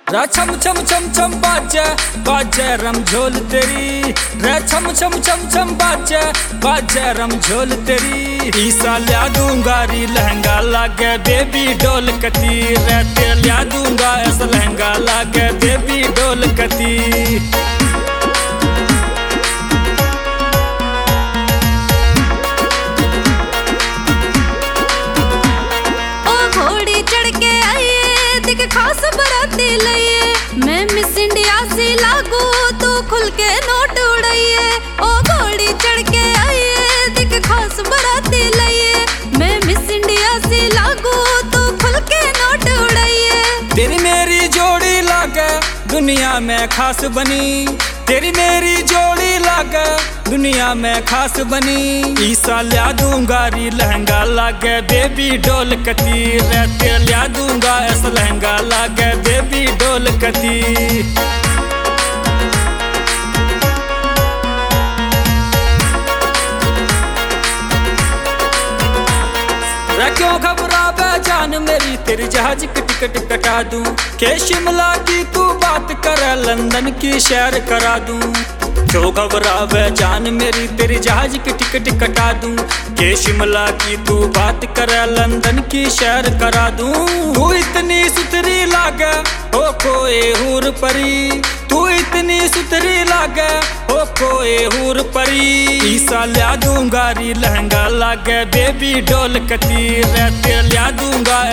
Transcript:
रे छम छम छम छम बाजे बाजे रम झोल तेरी, रे छम छम छम छम बाजे बाजे रम झोल तेरी। ईसा लिया दूंगा री लहंगा लागे बेबी डोल कती, रहते लिया दूंगा ऐसा लहंगा लागे बेबी डोल कती। खास बराती लइए मैं मिस इंडिया सी लागू, तू खुल के नोट उड़ाइए। ओ घोड़ी चढ़ के आइए दिख खास बराती लइए, मैं मिस इंडिया सी लागू, तू खुल के नोट उड़ाइए। तेरी मेरी जोड़ी लागे दुनिया में खास बनी, तेरी मेरी जोड़ी लागे दुनिया में खास बनी। ईसा लिया दूंगा री लहंगा लागे बेबी डोल कती, रहते लिया दूंगा ऐसा लहंगा लागे बेबी डोल कती। क्यों घबरावे जान मेरी, तेरी जहाज की टिकट कटा दूं, के शिमला की तू बात कर लंदन की शहर करा दूं। क्यों घबरावे जान मेरी, तेरी जहाज की टिकट कटा दूं, के शिमला की तू बात कर लंदन की शहर करा दूं। तू इतनी सुथरी लागे हो कोई हूर परी, तू इतनी सुथरी लागे हो कोई हूर परी। ईसा लिया दूंगा री लहंगा लागे बेबी डोल कती, रहते लिया दूंगा